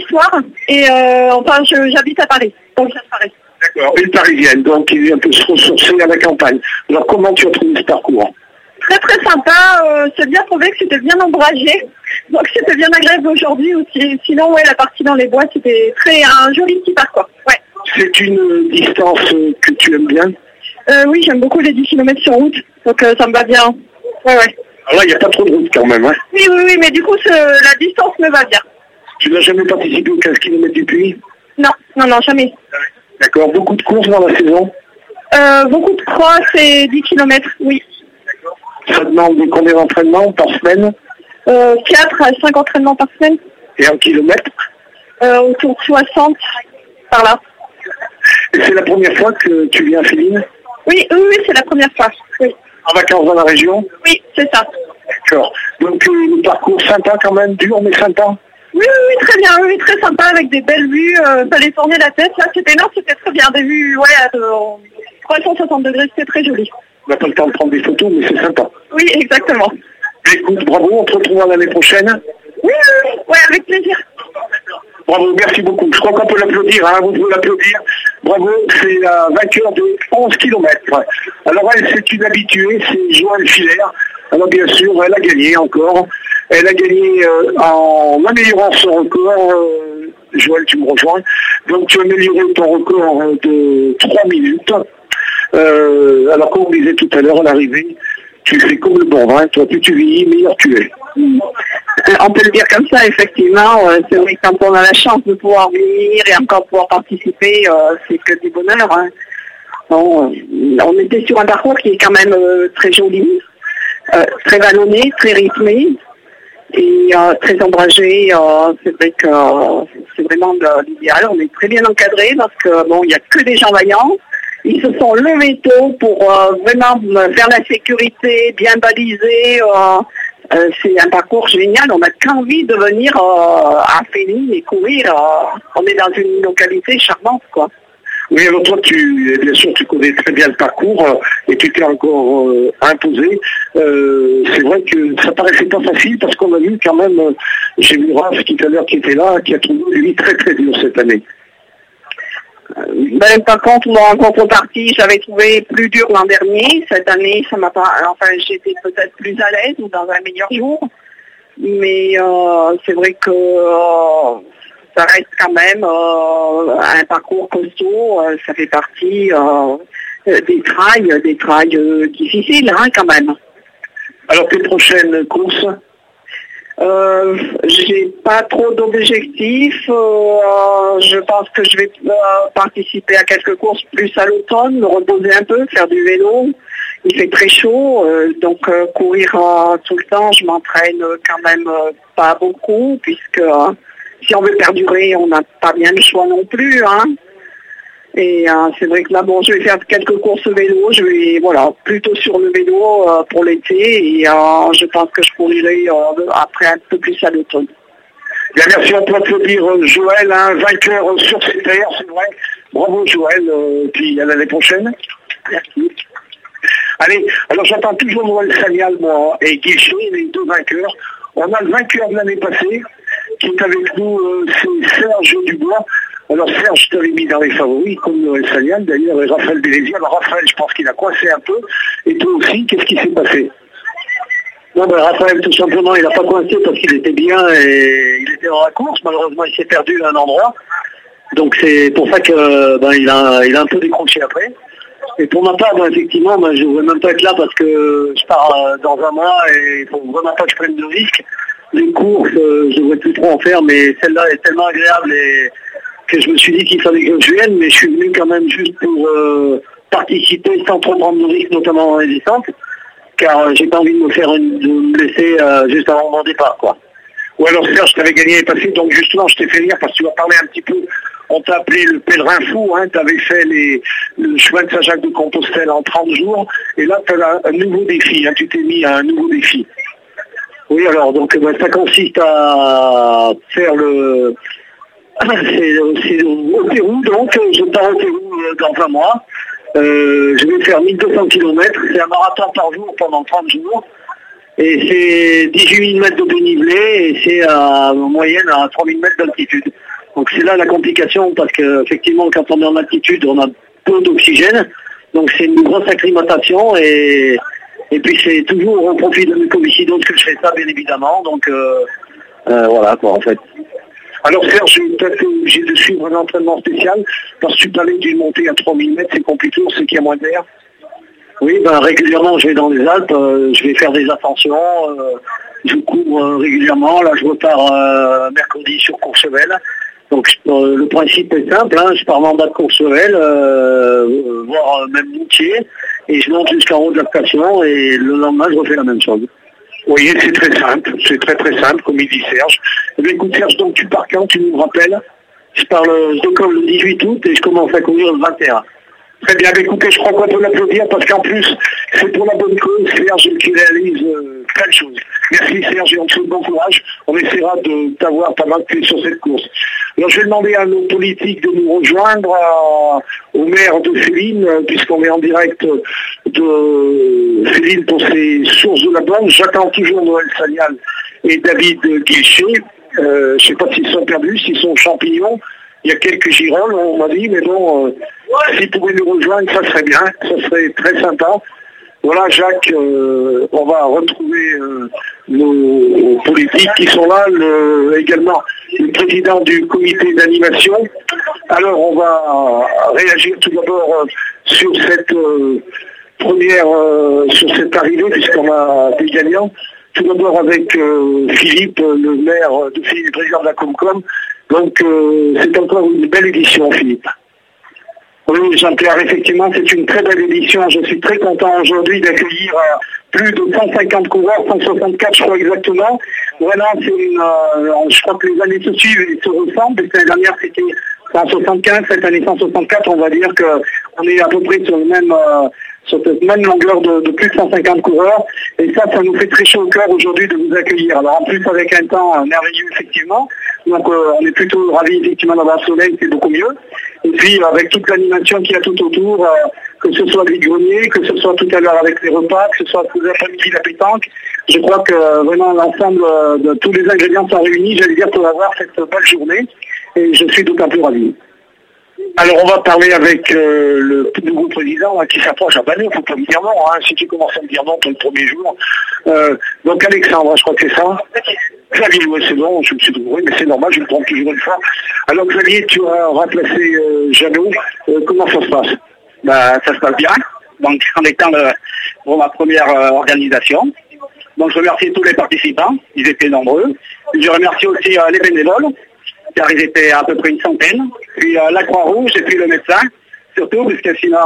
soir et enfin j'habite à Paris, donc je Paris. D'accord, une parisienne, donc qui vient un peu se ressourcer à la campagne. Alors comment tu as trouvé ce parcours? Très très sympa, c'est bien trouvé que c'était bien ombragé, donc c'était bien agréable aujourd'hui aussi. Sinon ouais, la partie dans les bois c'était un joli petit parcours. Ouais. C'est une distance que tu aimes bien? Oui, j'aime beaucoup les 10 km sur route, donc ça me va bien. Ouais, ouais. Alors là, il n'y a pas trop de route quand même, hein? Oui, mais du coup la distance me va bien. Tu n'as jamais participé aux 15 km du Puy? Non, jamais. D'accord, beaucoup de courses dans la saison? Beaucoup de cross et 10 km, oui. Ça demande combien d'entraînements par semaine? 4 à 5 entraînements par semaine. Et un kilomètre? Autour de 60, par là. Et c'est la première fois que tu viens à Féline? Oui, c'est la première fois. Oui. En vacances dans la région? Oui, c'est ça. D'accord. Donc le parcours sympa quand même, dur mais sympa? Oui, très bien, oui, très sympa, avec des belles vues, fallait tourner la tête, là c'était très bien, des vues, ouais, à 360 degrés, c'était très joli. On n'a pas le temps de prendre des photos, mais c'est sympa. Oui, exactement. Écoute, bravo, on te retrouvera l'année prochaine. Oui, avec plaisir. Bravo, merci beaucoup. Je crois qu'on peut l'applaudir, hein, vous pouvez l'applaudir. Bravo, c'est la vainqueur de 11 km. Alors elle, c'est une habituée, c'est Joëlle Filaire. Alors bien sûr, elle a gagné encore. Elle a gagné en améliorant son record. Joëlle, tu me rejoins. Donc tu as amélioré ton record de 3 minutes. Alors comme on disait tout à l'heure à l'arrivée, tu fais comme le bon vin, toi plus tu vieillis, meilleur tu es. On peut le dire comme ça, effectivement. C'est vrai que quand on a la chance de pouvoir venir et encore pouvoir participer, c'est que du bonheur. Hein. Bon, on était sur un parcours qui est quand même très joli, très vallonné, très rythmé et très ombragé. C'est vrai que c'est vraiment l'idéal. On est très bien encadré parce que bon, il n'y a que des gens vaillants. Ils se sont levés tôt pour vraiment faire la sécurité, bien balisé. C'est un parcours génial. On n'a qu'envie de venir à Féline et courir. On est dans une localité charmante, quoi. Oui, alors toi, bien sûr, tu connais très bien le parcours et tu t'es encore imposé. C'est vrai que ça paraissait pas facile parce qu'on a vu quand même, j'ai vu Raph tout à l'heure qui était là, qui a trouvé lui très très dur cette année. Par contre, moi, en contrepartie, j'avais trouvé plus dur l'an dernier. Cette année, ça m'a pas. Enfin, j'étais peut-être plus à l'aise ou dans un meilleur jour. Mais c'est vrai que ça reste quand même un parcours costaud. Ça fait partie des trails difficiles, hein, quand même. Alors, tes prochaines courses? J'ai pas trop d'objectifs. Je pense que je vais participer à quelques courses plus à l'automne, me reposer un peu, faire du vélo. Il fait très chaud, donc courir tout le temps, je m'entraîne quand même pas beaucoup, puisque si on veut perdurer, on n'a pas bien le choix non plus, hein. Et c'est vrai que là, bon, je vais faire quelques courses vélo, je vais, voilà, plutôt sur le vélo pour l'été, et je pense que je courirai après un peu plus à l'automne. Bien, merci, on peut applaudir Joël, un vainqueur sur ses terres, c'est vrai. Bravo Joël, puis à l'année prochaine. Merci. Allez, alors j'attends toujours Noël Sagnal, moi, et Guichet, les deux vainqueurs. On a le vainqueur de l'année passée, qui est avec nous, c'est Serge Dubois. Alors Serge, je t'avais mis dans les favoris, comme Noël Sagnal d'ailleurs, et Raphaël Bélésia. Alors Raphaël, je pense qu'il a coincé un peu. Et toi aussi, qu'est-ce qui s'est passé? Non, ben Raphaël, tout simplement, il n'a pas coincé parce qu'il était bien et il était dans la course. Malheureusement, il s'est perdu à un endroit. Donc c'est pour ça que il a un peu décroché après. Et pour ma part, effectivement, je ne voudrais même pas être là parce que je pars dans un mois et il faut vraiment pas que je prenne de risques. Les courses, je ne devrais plus trop en faire, mais celle-là est tellement agréable et que je me suis dit qu'il fallait que je vienne, mais je suis venu quand même juste pour participer sans trop prendre de risques, notamment dans les descentes, car j'ai pas envie de me blesser juste avant mon départ, quoi. Ou alors Serge, tu avais gagné les passés, donc justement je t'ai fait venir parce que tu vas parler un petit peu, on t'a appelé le pèlerin fou, hein, tu avais fait le chemin de Saint-Jacques-de-Compostelle en 30 jours, et là tu as un nouveau défi, hein, tu t'es mis à un nouveau défi. Oui, alors donc ça consiste à faire c'est au Pérou, donc je pars au Pérou dans un mois. Je vais faire 1200 km, c'est un marathon par jour pendant 30 jours. Et c'est 18 000 mètres de dénivelé et c'est en moyenne à 3 000 mètres d'altitude. c'est là la complication, parce que effectivement, quand on est en altitude, on a peu d'oxygène, donc c'est une grosse acclimatation, et puis c'est toujours au profit de mucoviscidose que je fais ça, bien évidemment, donc voilà quoi, en fait. Alors Serge, je vais peut-être obligé de suivre un entraînement spécial, parce que tu parlais d'une montée à 3000 mètres, c'est compliqué, c'est qu'il y a moins d'air. Oui, ben, régulièrement, je vais dans les Alpes, je vais faire des ascensions, je cours régulièrement. Là, je repars mercredi sur Courchevel. Donc, le principe est simple, hein, je pars en bas de Courchevel, voire même Moutier, et je monte jusqu'en haut de la station, et le lendemain, je refais la même chose. Vous voyez, c'est très simple, c'est très très simple, comme il dit Serge. Eh bien, écoute Serge, donc tu pars quand, tu nous rappelles? Je décolle le 18 août et je commence à courir le 21. Très bien, écoutez, je crois qu'on peut l'applaudir parce qu'en plus, c'est pour la bonne cause, Serge, qui réalise plein de choses. Merci Serge et on te souhaite bon courage. On essaiera de t'avoir pas mal sur cette course. Alors je vais demander à nos politiques de nous rejoindre, au maire de Féline, puisqu'on est en direct de Féline pour ses sources de la Bonne. J'attends toujours Noël Sagnal et David Guilchet. Je ne sais pas s'ils sont perdus, s'ils sont champignons. Il y a quelques girolles, on m'a dit, mais bon, s'ils pouvaient nous rejoindre, ça serait bien, ça serait très sympa. Voilà, Jacques, on va retrouver nos politiques qui sont là, également le président du comité d'animation. Alors, on va réagir tout d'abord sur cette sur cette arrivée, puisqu'on a des gagnants. Tout d'abord avec Philippe, le maire de Féline, le président de la Comcom. Donc, c'est encore une belle édition, Philippe. Oui, Jean-Pierre, effectivement, c'est une très belle édition. Je suis très content aujourd'hui d'accueillir plus de 150 coureurs, 164 je crois exactement. Vraiment, je crois que les années se suivent et se ressemblent. L'année dernière, c'était 175, cette année 164, on va dire qu'on est à peu près sur cette même longueur de plus de 150 coureurs. Et ça nous fait très chaud au cœur aujourd'hui de vous accueillir. Alors en plus avec un temps merveilleux effectivement, donc on est plutôt ravis effectivement d'avoir le soleil, c'est beaucoup mieux. Et puis avec toute l'animation qu'il y a tout autour, que ce soit les greniers, que ce soit tout à l'heure avec les repas, que ce soit tout l'après-midi la pétanque, je crois que vraiment l'ensemble de tous les ingrédients sont réunis, j'allais dire, pour avoir cette belle journée. Et je suis d'autant plus ravi. Alors on va parler avec le nouveau président qui s'approche à Bagneux, il ne faut pas me dire non, hein, si tu commences à me dire non pour le premier jour. Donc Alexandre, je crois que c'est ça. Xavier, oui c'est bon, je me suis trouvé, mais c'est normal, je le prends toujours une fois. Alors Xavier, tu as remplacé Jeannot, comment ça se passe? Ça se passe bien, donc en étant pour ma première organisation. Donc je remercie tous les participants, ils étaient nombreux. Je remercie aussi les bénévoles, car ils étaient à peu près une centaine, puis la Croix-Rouge et puis le médecin, surtout, parce que sinon,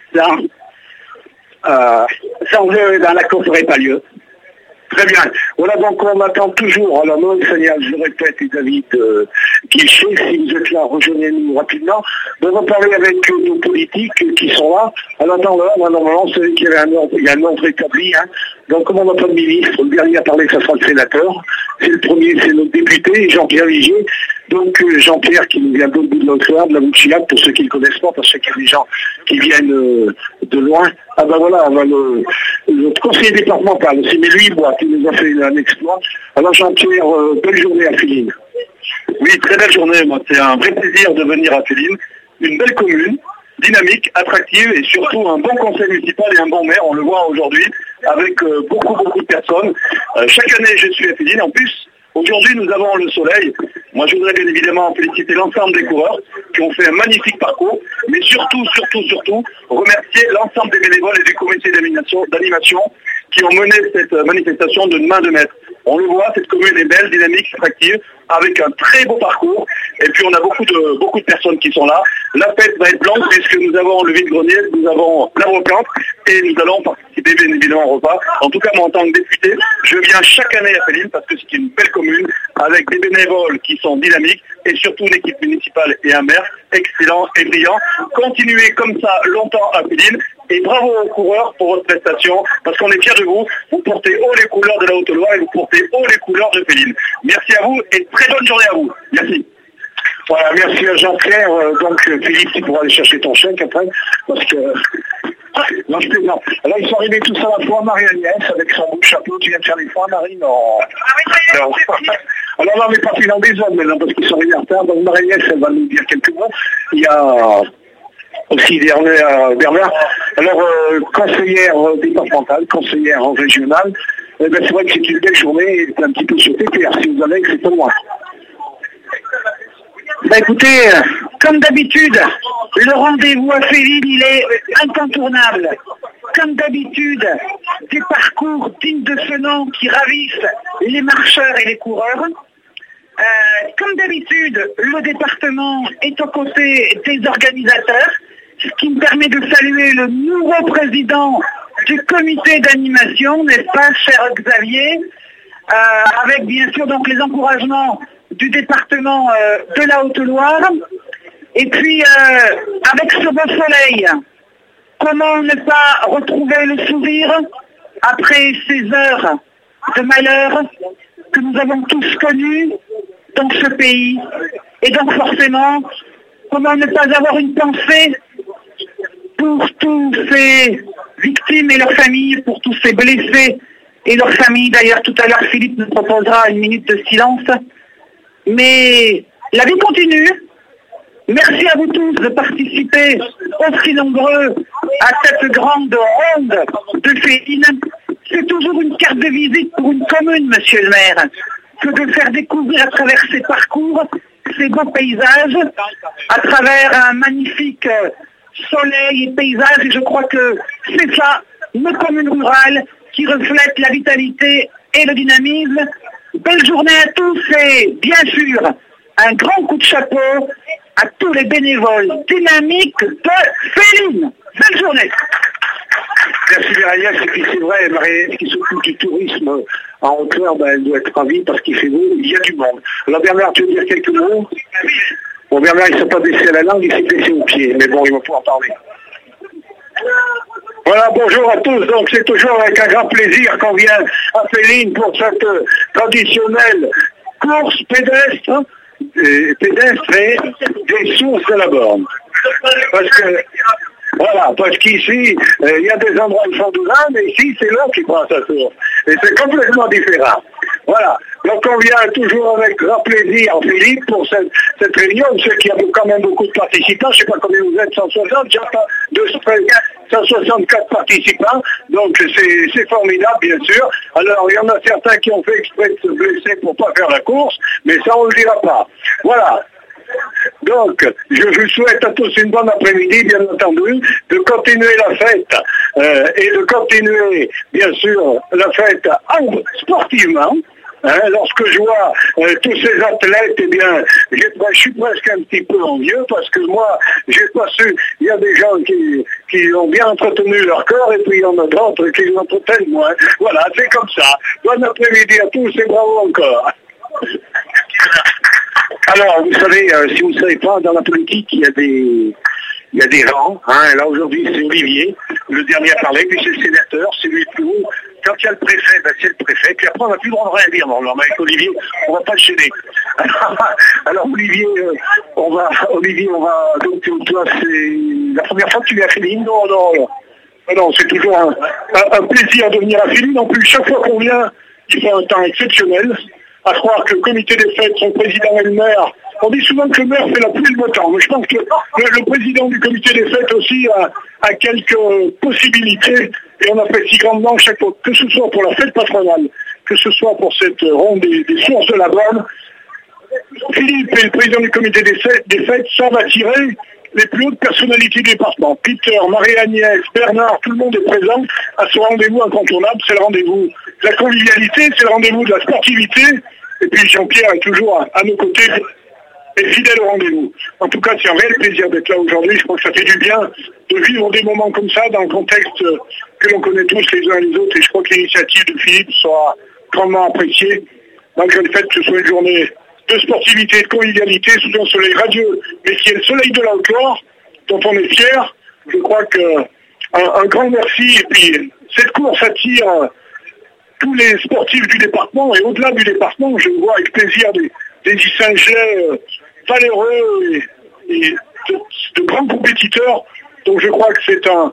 sans eux, dans la course n'aurait pas lieu. Très bien. Voilà, donc on attend toujours, alors Noël Sagnal, je le répète, et David Guilchet, si vous êtes là, rejoignez-nous rapidement. On va parler avec nos politiques qui sont là. Alors normalement, vous savez qu'il y a un ordre établi, hein. Donc comme on n'a pas de ministre, le dernier à parler, ça sera le sénateur. C'est le premier, c'est notre député, Jean-Pierre Ligier. Donc Jean-Pierre qui nous vient de l'autre bout de l'Auxerre, de la Bouchillac, pour ceux qui ne le connaissent pas, parce qu'il y a des gens qui viennent de loin. Ah ben voilà, on va le conseiller départemental, c'est lui, moi, qui nous a fait un exploit. Alors Jean-Pierre, belle journée à Féline. Oui, très belle journée, moi. C'est un vrai plaisir de venir à Féline. Une belle commune, dynamique, attractive et surtout un bon conseil municipal et un bon maire, on le voit aujourd'hui, avec beaucoup de personnes. Chaque année, je suis à Féline. En plus, aujourd'hui, nous avons le soleil. Moi, je voudrais bien évidemment féliciter l'ensemble des coureurs qui ont fait un magnifique parcours, mais surtout, remercier l'ensemble des bénévoles et du comité d'animation qui ont mené cette manifestation de main de maître. On le voit, cette commune est belle, dynamique, attractive, avec un très beau parcours. Et puis on a beaucoup de personnes qui sont là. La fête va être longue puisque nous avons le vide-grenier, nous avons la brocante et nous allons participer bien évidemment au repas. En tout cas, moi en tant que député, je viens chaque année à Féline parce que c'est une belle commune avec des bénévoles qui sont dynamiques et surtout une équipe municipale et un maire excellent et brillant. Continuez comme ça longtemps à Féline. Et bravo aux coureurs pour votre prestation, parce qu'on est fiers de vous. Vous portez haut les couleurs de la Haute-Loire et vous portez haut les couleurs de Féline. Merci à vous et très bonne journée à vous. Merci. Voilà, merci à Jean-Pierre. Donc Philippe, tu pourras aller chercher ton chèque après, parce que Non, je plaisante. Alors, ils sont arrivés tous à la fois, Marie-Agnès, avec son beau chapeau, tu viens de faire les fois, Marie, non. Non. Alors là, on n'est pas plus dans des hommes maintenant, parce qu'ils sont arrivés en retard. Donc, Marie-Agnès, elle va nous dire quelques mots. Il y a aussi Bernard. Alors, conseillère départementale, conseillère régionale. Ben, c'est vrai que c'est une belle journée, c'est un petit peu sur TPR, si vous avez, c'est pas loin. Bah écoutez, comme d'habitude, le rendez-vous à Féline, il est incontournable. Comme d'habitude, des parcours dignes de ce nom qui ravissent les marcheurs et les coureurs. Comme d'habitude, le département est aux côtés des organisateurs, ce qui me permet de saluer le nouveau président du comité d'animation, n'est-ce pas, cher Xavier, avec bien sûr donc les encouragements du département de la Haute-Loire. Et puis, avec ce beau soleil, comment ne pas retrouver le sourire après ces heures de malheur que nous avons tous connues dans ce pays. Et donc forcément, comment ne pas avoir une pensée pour tous ces victimes et leurs familles, pour tous ces blessés et leurs familles. D'ailleurs, tout à l'heure, Philippe nous proposera une minute de silence. Mais la vie continue. Merci à vous tous de participer aussi nombreux à cette grande ronde de Féline. C'est toujours une carte de visite pour une commune, monsieur le maire, que de faire découvrir à travers ces parcours, ces beaux paysages, à travers un magnifique soleil et paysage. Et je crois que c'est ça, nos communes rurales, qui reflètent la vitalité et le dynamisme. Belle journée à tous et bien sûr, un grand coup de chapeau à tous les bénévoles dynamiques de Féline. Belle journée. Merci Marie-Agnès, et puis c'est vrai, Marie-Agnès qui s'occupe du tourisme en hauteur, ben, elle doit être ravie parce qu'il fait beau, il y a du monde. Alors Bernard, tu veux dire quelques mots? Bon, Bernard, il ne s'est pas baissé à la langue, il s'est baissé au pied, mais bon, il va pouvoir parler. Voilà, bonjour à tous. Donc c'est toujours avec un grand plaisir qu'on vient à Féline pour cette traditionnelle course pédestre et des sources de la Borne. Parce qu'ici, il y a des endroits où ils font du vin, mais ici, c'est l'eau qui prend sa source. Et c'est complètement différent. Voilà. Donc on vient toujours avec grand plaisir, Philippe, pour cette réunion. Je sais qu'il y a quand même beaucoup de participants. Je ne sais pas combien vous êtes, 160, j'ai pas 164 participants. Donc c'est formidable, bien sûr. Alors il y en a certains qui ont fait exprès de se blesser pour ne pas faire la course, mais ça on ne le dira pas. Voilà. Donc, je vous souhaite à tous une bonne après-midi, bien entendu, de continuer la fête et de continuer, bien sûr, la fête sportivement. Lorsque je vois tous ces athlètes, eh bien, je suis presque un petit peu envieux parce que moi, j'ai pas su, il y a des gens qui ont bien entretenu leur corps et puis il y en a d'autres qui l'entretiennent moins. Voilà, c'est comme ça. Bon après-midi à tous et bravo encore. Alors, vous savez, si vous ne savez pas, dans la politique, il y a des rangs. Là, aujourd'hui, c'est Olivier, le dernier à parler, puis c'est le sénateur, c'est lui le plus haut. Quand il y a le préfet, ben, c'est le préfet. Puis après, on n'a plus le droit de rien dire. Non, mais avec Olivier, on ne va pas le gêner. Alors, Olivier, on va, donc, toi, c'est la première fois que tu viens à Féline? Non, c'est toujours un plaisir de venir à Féline. En plus, chaque fois qu'on vient, il fait un temps exceptionnel. À croire que le comité des fêtes, son président et le maire, on dit souvent que le maire fait la pluie et le beau temps, mais je pense que le président du comité des fêtes aussi a quelques possibilités, et on apprécie grandement chaque fois, que ce soit pour la fête patronale, que ce soit pour cette ronde des sources de la Borne. Philippe et le président du comité des fêtes savent attirer les plus hautes personnalités du département. Peter, Marie-Agnès, Bernard, tout le monde est présent à ce rendez-vous incontournable. C'est le rendez-vous de la convivialité, c'est le rendez-vous de la sportivité. Et puis Jean-Pierre est toujours à nos côtés et fidèle au rendez-vous. En tout cas, c'est un réel plaisir d'être là aujourd'hui. Je crois que ça fait du bien de vivre des moments comme ça dans le contexte que l'on connaît tous les uns les autres. Et je crois que l'initiative de Philippe sera grandement appréciée, malgré le fait que ce soit une journée de sportivité, de convivialité, sous un soleil radieux, mais qui est le soleil de la Haute-Loire, dont on est fiers. Je crois qu'un grand merci. Et puis, cette course attire tous les sportifs du département, et au-delà du département, je vois avec plaisir des Issingelais valeureux et de grands compétiteurs. Donc je crois que c'est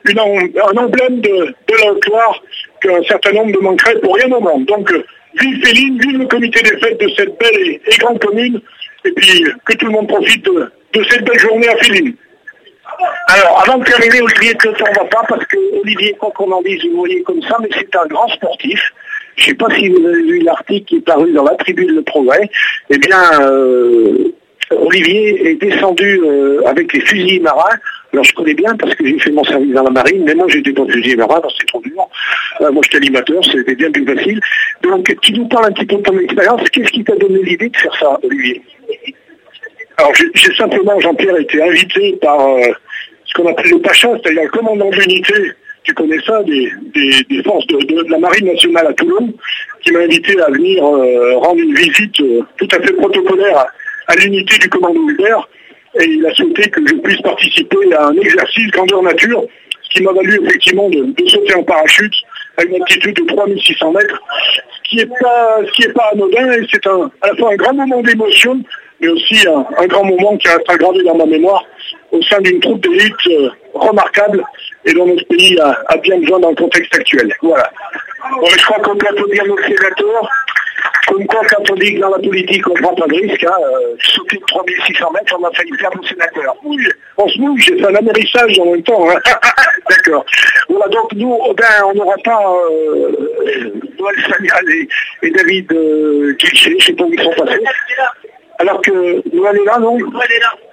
un emblème de la Haute-Loire qu'un certain nombre ne manquerait pour rien au monde. Donc, vive Féline, vive le comité des fêtes de cette belle et grande commune, et puis que tout le monde profite de cette belle journée à Féline. Alors, avant de terminer, Olivier, que ça ne va pas, parce que Olivier, quoi qu'on en dise, vous le voyez comme ça, mais c'est un grand sportif. Je ne sais pas si vous avez vu l'article qui est paru dans la Tribune Le Progrès. Eh bien, Olivier est descendu avec les fusils marins. Alors je connais bien parce que j'ai fait mon service dans la marine, mais moi j'étais pas fusilier marin, c'est trop dur. Moi j'étais animateur, c'était bien plus facile. Donc tu nous parles un petit peu de ton expérience. Qu'est-ce qui t'a donné l'idée de faire ça, Olivier? Alors j'ai simplement, Jean-Pierre, été invité par ce qu'on appelle le Pacha, c'est-à-dire le commandant d'unité, tu connais ça, des forces de la Marine nationale à Toulon, qui m'a invité à venir rendre une visite tout à fait protocolaire à l'unité du commando Hubert, et il a souhaité que je puisse participer à un exercice grandeur nature, ce qui m'a valu effectivement de sauter en parachute à une altitude de 3600 mètres, ce qui est pas anodin, et c'est à la fois un grand moment d'émotion, mais aussi un grand moment qui restera gravé dans ma mémoire au sein d'une troupe d'élite remarquable et dont notre pays a bien besoin dans le contexte actuel. Voilà. Bon, je crois qu'on peut applaudir nos sénateurs. Comme quoi, quand on dit que dans la politique, on ne prend pas de risque, sauter de 3600 mètres, on a failli perdre nos sénateurs. Oui, on se mouille, j'ai fait un amérissage en même temps. Hein. D'accord. Voilà, donc nous, on n'aura pas Noël Sagnal et David Kilché, je ne sais pas où ils sont passés. Alors que Noël est là, non? Noël est là.